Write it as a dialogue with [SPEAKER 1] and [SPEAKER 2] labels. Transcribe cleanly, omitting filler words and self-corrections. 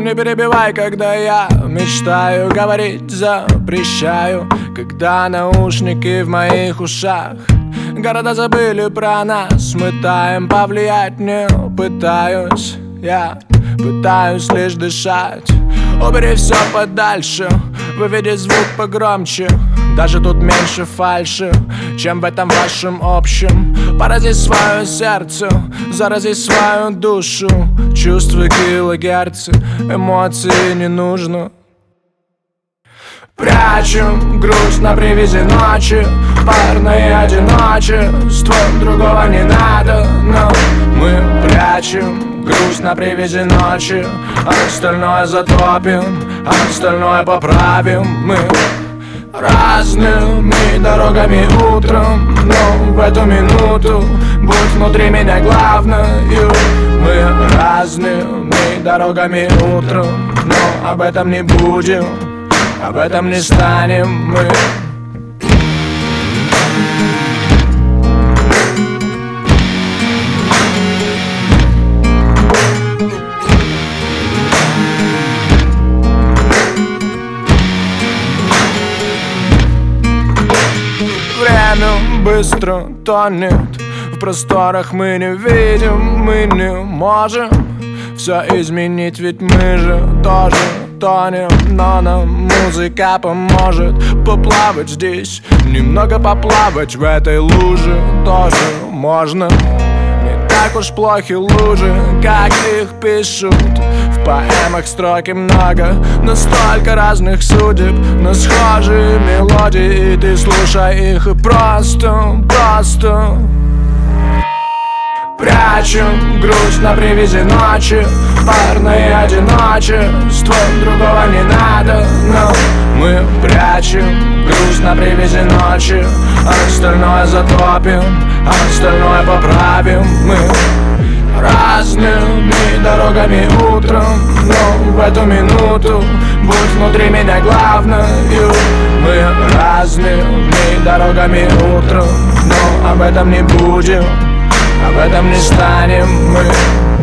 [SPEAKER 1] Не перебивай, когда я мечтаю, говорить запрещаю, когда наушники в моих ушах. Города забыли про нас, мы таем, повлиять не пытаюсь. Я пытаюсь лишь дышать. Убери все подальше, выведи звук погромче. Даже тут меньше фальши, чем в этом вашем общем. Порази свое сердце, зарази свою душу. Чувства килогерцы, эмоции не нужно. Прячем грусть на привязи ночи, парное одиночество, другого не надо, но мы прячем грусть на привязи ночи, а остальное затопим, а остальное поправим. Мы разными дорогами утром, но в эту минуту будь внутри меня главною. Мы разными дорогами утром, но об этом не будем, об этом не станем мы. Время быстро тонет, в просторах мы не видим, мы не можем все изменить, ведь мы же тоже тонем. Но нам музыка поможет поплавать здесь, немного поплавать в этой луже тоже можно. Не так уж плохи лужи, как их пишут. В поэмах строки много, но столько разных судеб, но схожие мелодии, и ты слушай их и просто прячем грусть на привязи ночи, парное одиночество, другого не надо, но мы прячем грусть на привязи ночи, а остальное затопим, а остальное поправим. Мы разными дорогами утром, но в эту минуту будь внутри меня главною. Мы разными дорогами утром, но об этом не будем, об этом не станем мы.